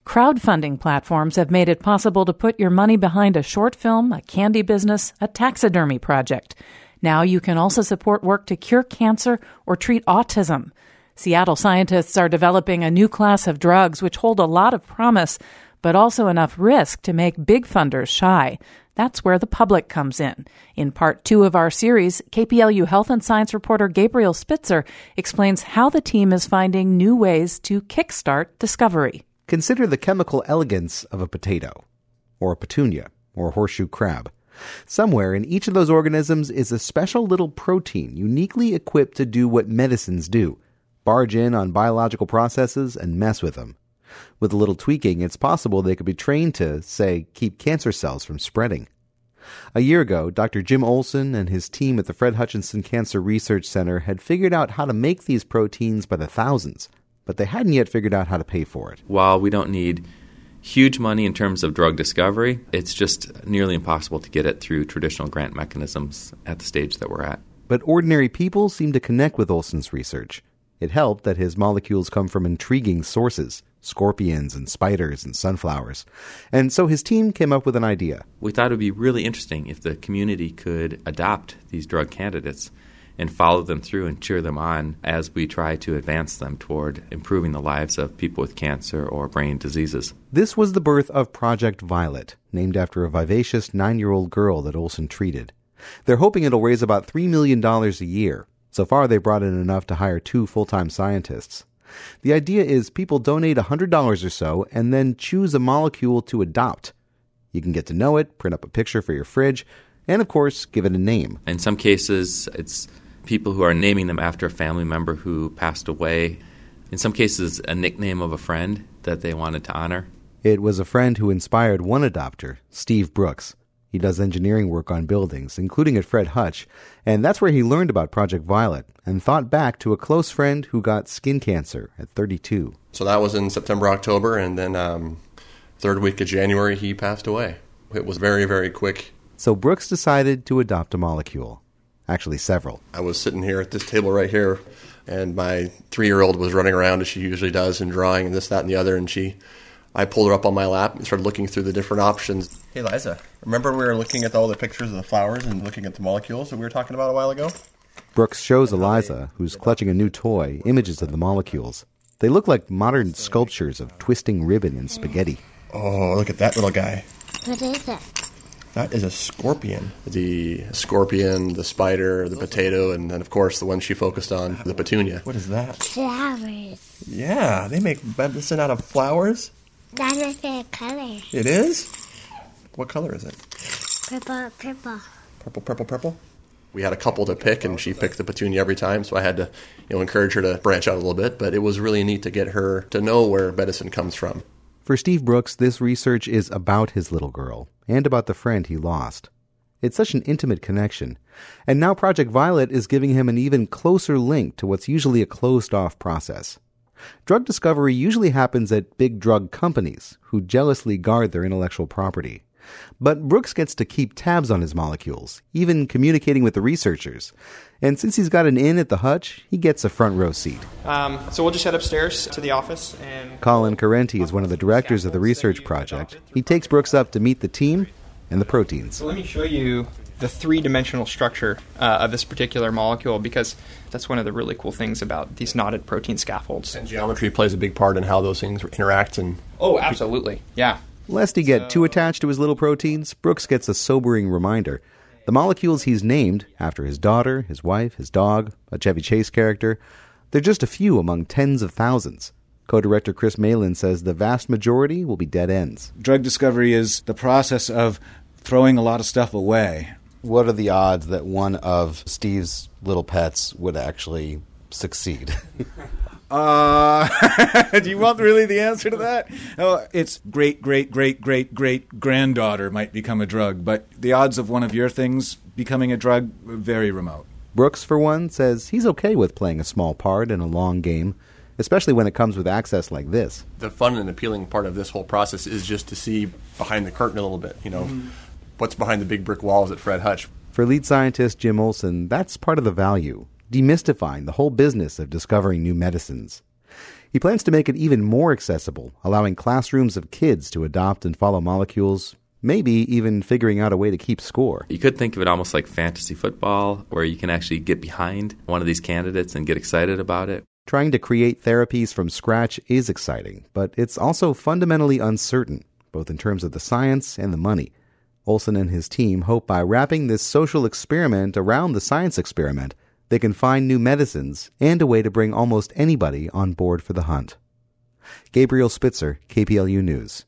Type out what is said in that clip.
Crowdfunding platforms have made it possible to put your money behind a short film, a candy business, a taxidermy project. Now you can also support work to cure cancer or treat autism. Seattle scientists are developing a new class of drugs which hold a lot of promise, but also enough risk to make big funders shy. That's where the public comes in. In part 2 of our series, KPLU Health and Science reporter Gabriel Spitzer explains how the team is finding new ways to kickstart discovery. Consider the chemical elegance of a potato, or a petunia, or a horseshoe crab. Somewhere in each of those organisms is a special little protein uniquely equipped to do what medicines do, barge in on biological processes and mess with them. With a little tweaking, it's possible they could be trained to, say, keep cancer cells from spreading. A year ago, Dr. Jim Olson and his team at the Fred Hutchinson Cancer Research Center had figured out how to make these proteins by the thousands, but they hadn't yet figured out how to pay for it. While we don't need huge money in terms of drug discovery, it's just nearly impossible to get it through traditional grant mechanisms at the stage that we're at. But ordinary people seem to connect with Olson's research. It helped that his molecules come from intriguing sources, scorpions and spiders and sunflowers. And so his team came up with an idea. We thought it would be really interesting if the community could adopt these drug candidates and follow them through and cheer them on as we try to advance them toward improving the lives of people with cancer or brain diseases. This was the birth of Project Violet, named after a vivacious 9-year-old girl that Olson treated. They're hoping it'll raise about $3 million a year. So far, they brought in enough to hire 2 full-time scientists. The idea is people donate $100 or so and then choose a molecule to adopt. You can get to know it, print up a picture for your fridge, and of course, give it a name. In some cases, it's people who are naming them after a family member who passed away. In some cases, a nickname of a friend that they wanted to honor. It was a friend who inspired one adopter, Steve Brooks. He does engineering work on buildings, including at Fred Hutch, and that's where he learned about Project Violet and thought back to a close friend who got skin cancer at 32. So that was in September, October, and then third week of January, he passed away. It was very, very quick. So Brooks decided to adopt a molecule. Actually, several. I was sitting here at this table right here, and my 3-year-old was running around as she usually does and drawing and this, that, and the other, and I pulled her up on my lap and started looking through the different options. Hey, Liza, remember we were looking at all the pictures of the flowers and looking at the molecules that we were talking about a while ago? Brooks shows Eliza, who's clutching a new toy, images of the molecules. They look like modern sculptures of twisting ribbon and spaghetti. Oh, look at that little guy. What is it? That is a scorpion. The scorpion, the spider, the potato, and then, of course, the one she focused on, the petunia. What is that? Flowers. Yeah, they make medicine out of flowers? That's my favorite color. It is? What color is it? Purple, purple. Purple, purple, purple? We had a couple to pick, and she picked the petunia every time, so I had to encourage her to branch out a little bit, but it was really neat to get her to know where medicine comes from. For Steve Brooks, this research is about his little girl and about the friend he lost. It's such an intimate connection. And now Project Violet is giving him an even closer link to what's usually a closed-off process. Drug discovery usually happens at big drug companies who jealously guard their intellectual property. But Brooks gets to keep tabs on his molecules, even communicating with the researchers. And since he's got an in at the Hutch, he gets a front row seat. So we'll just head upstairs to the office. And Colin Carenti is one of the directors of the research project. He takes Brooks up to meet the team and the proteins. So let me show you the 3-dimensional structure of this particular molecule, because that's one of the really cool things about these knotted protein scaffolds. And geometry plays a big part in how those things interact. Oh, absolutely. Yeah. Lest he get too attached to his little proteins, Brooks gets a sobering reminder. The molecules he's named, after his daughter, his wife, his dog, a Chevy Chase character, they're just a few among tens of thousands. Co-director Chris Malin says the vast majority will be dead ends. Drug discovery is the process of throwing a lot of stuff away. What are the odds that one of Steve's little pets would actually succeed? Do you want really the answer to that? Oh, it's great-great-great-great-great-granddaughter might become a drug, but the odds of one of your things becoming a drug are very remote. Brooks, for one, says he's okay with playing a small part in a long game, especially when it comes with access like this. The fun and appealing part of this whole process is just to see behind the curtain a little bit, what's behind the big brick walls at Fred Hutch. For lead scientist Jim Olson, that's part of the value, demystifying the whole business of discovering new medicines. He plans to make it even more accessible, allowing classrooms of kids to adopt and follow molecules, maybe even figuring out a way to keep score. You could think of it almost like fantasy football, where you can actually get behind one of these candidates and get excited about it. Trying to create therapies from scratch is exciting, but it's also fundamentally uncertain, both in terms of the science and the money. Olson and his team hope by wrapping this social experiment around the science experiment, they can find new medicines and a way to bring almost anybody on board for the hunt. Gabriel Spitzer, KPLU News.